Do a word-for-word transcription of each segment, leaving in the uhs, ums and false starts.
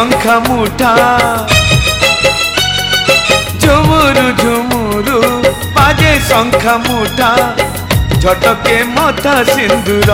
शंखा मुठा झुमुरु झुमुरु बाजे शंखा मुठा झटके मथा सिंदूर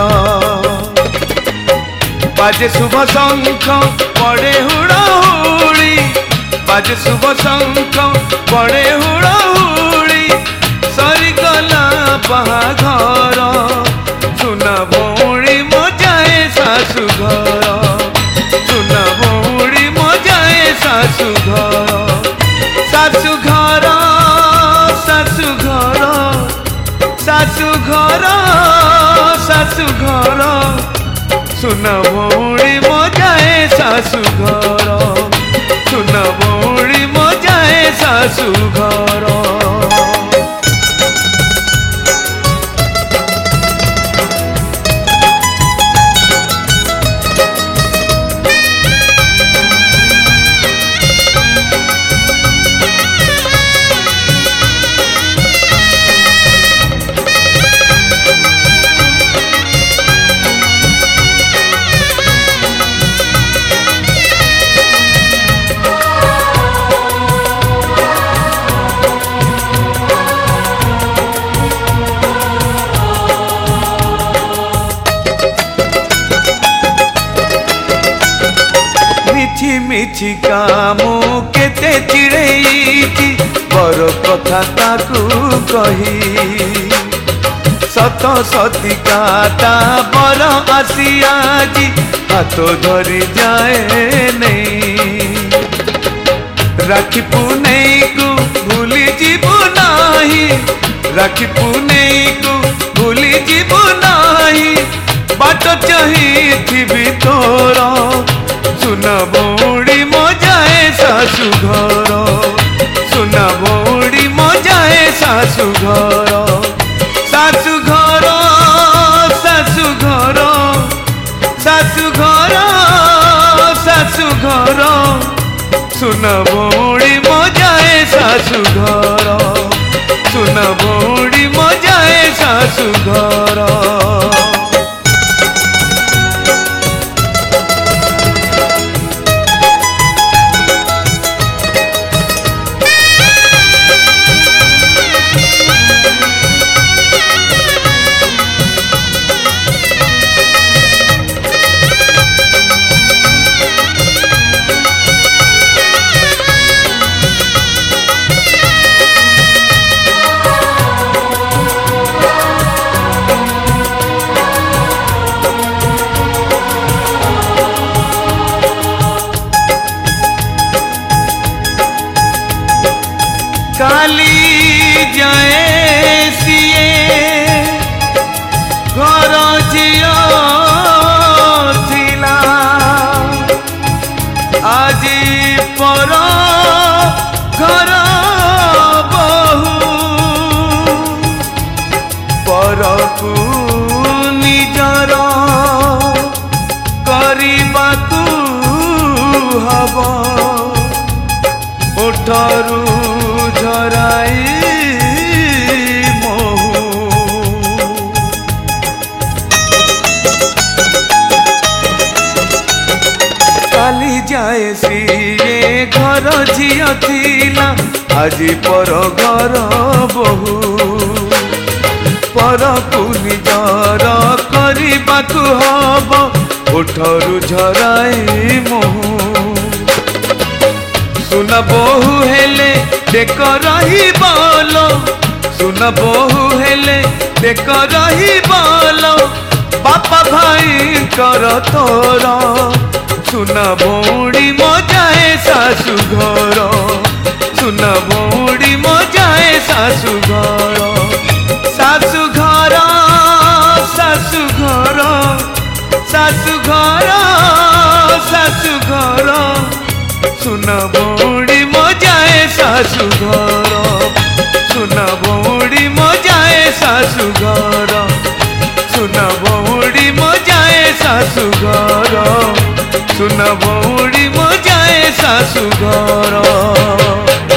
बाजे शुभ शंख पड़े हुड़हुड़ी बाजे शुभ शंख पड़े हुड़हुड़ी सरीगला बाहाघर सुना भौणी मजाए सासु घर सुना भौणी मजाए सासु घर सासु घर सासु घर सासु घर सासु घर सुना भौणी मजाए सासु घर सुना भौणी मजाए सासु घर मिछि कामु केते चिड़ेई बर कथा ताकू कही सत सती काटा बर आसी आजी हाथ धरी जाए नहीं राखी पुनेई को भूली जीवु नाही राखी पुनेई को भूली जीवु नाही बाट चाहिथिबी तोर सुना भौणी मजाए सासु घर सुना भौणी मजाए सासु घर सासु घर सासु घर सासु घर सासु घर सुना भौणी मजाए सासु घर सुना भौणी मजाए सासु घर काली जाए सिए घर झियो थिला आज पर घर बहु परकु निजर करबाकू हब ओठरू झराई महू काली जाए सिए घर झियो थिला आज पर घर बहु परकु निजर करबाकू हब ओठरू झराई महू सुना बोहू हेले देख रही बोलो सुना बोहू हेले देख रही बोलो बापा भाई कर तोर सुना भौणी मजाए सासु घर सुना भौणी मजाए सासु घर सासु घर सासु घर सासु घर सासु घर सुना भौणी मजाए सासु घर सुना भौणी मजाए सासु घर सुना भौणी मजाए सासु घर सुना भौणी मजाए सासु घर।